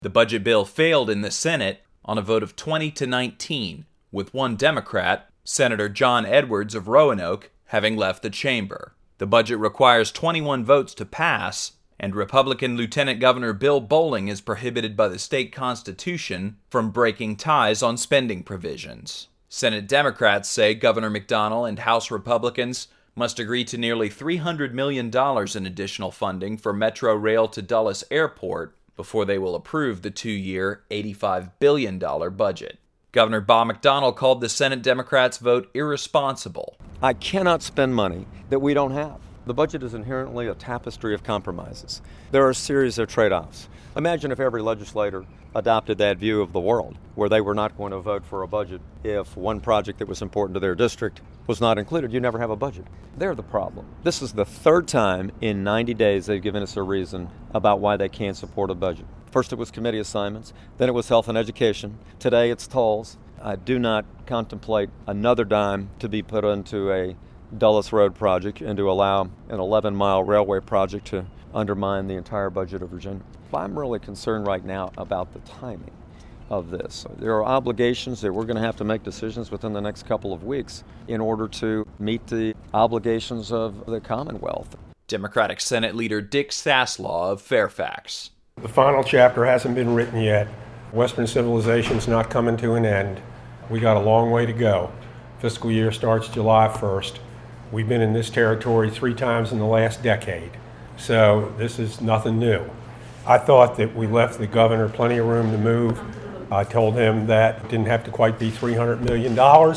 The budget bill failed in the Senate on a vote of 20-19, with one Democrat, Senator John Edwards of Roanoke, having left the chamber. The budget requires 21 votes to pass, and Republican Lieutenant Governor Bill Bolling is prohibited by the state constitution from breaking ties on spending provisions. Senate Democrats say Governor McDonnell and House Republicans must agree to nearly $300 million in additional funding for Metro Rail to Dulles Airport before they will approve the 2-year, $85 billion budget. Governor Bob McDonnell called the Senate Democrats' vote irresponsible. I cannot spend money that we don't have. The budget is inherently a tapestry of compromises. There are a series of trade-offs. Imagine if every legislator adopted that view of the world, where they were not going to vote for a budget if one project that was important to their district was not included. You never have a budget. They're the problem. This is the third time in 90 days they've given us a reason about why they can't support a budget. First it was committee assignments, then it was health and education. Today it's tolls. I do not contemplate another dime to be put into a Dulles Road project and to allow an 11-mile railway project to undermine the entire budget of Virginia. I'm really concerned right now about the timing of this. There are obligations that we're going to have to make decisions within the next couple of weeks in order to meet the obligations of the Commonwealth. Democratic Senate Leader Dick Saslaw of Fairfax. The final chapter hasn't been written yet. Western civilization's not coming to an end. We got a long way to go. Fiscal year starts July 1st. We've been in this territory 3 times in the last decade, so this is nothing new. I thought that we left the governor plenty of room to move. I told him that it didn't have to quite be $300 million.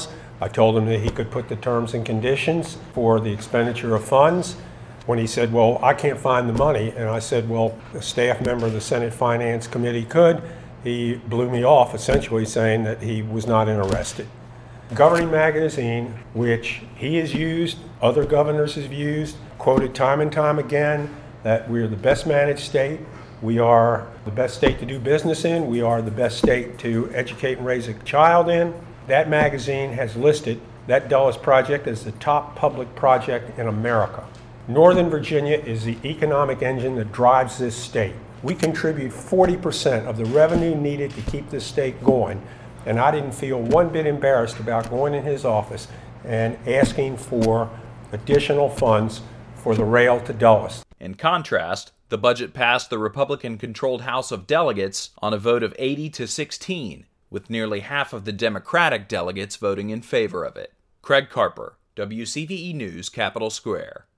I told him that he could put the terms and conditions for the expenditure of funds. When he said, well, I can't find the money, and I said, well, a staff member of the Senate Finance Committee could, he blew me off, essentially saying that he was not interested. Governing Magazine, which he has used, other governors have used, quoted time and time again that we're the best managed state, we are the best state to do business in, we are the best state to educate and raise a child in. That magazine has listed that Dulles project as the top public project in America. Northern Virginia is the economic engine that drives this state. We contribute 40% of the revenue needed to keep this state going. And I didn't feel one bit embarrassed about going in his office and asking for additional funds for the rail to Dulles. In contrast, the budget passed the Republican-controlled House of Delegates on a vote of 80-16, with nearly half of the Democratic delegates voting in favor of it. Craig Carper, WCVE News, Capitol Square.